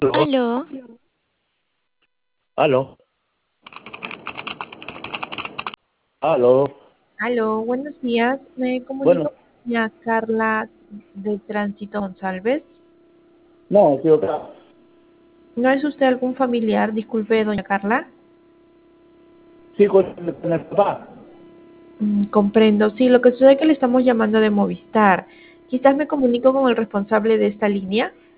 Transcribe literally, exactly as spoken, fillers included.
Aló, Aló, aló, aló. aló, buenos días. Me comunico Bueno, con doña Carla de Tránsito González. no, equivocado. ¿No es usted algún familiar? Disculpe, doña Carla. Sí, con, con el papá. Mm, comprendo. Sí, lo que sucede es que le estamos llamando de Movistar. Quizás me comunico con el responsable de esta línea.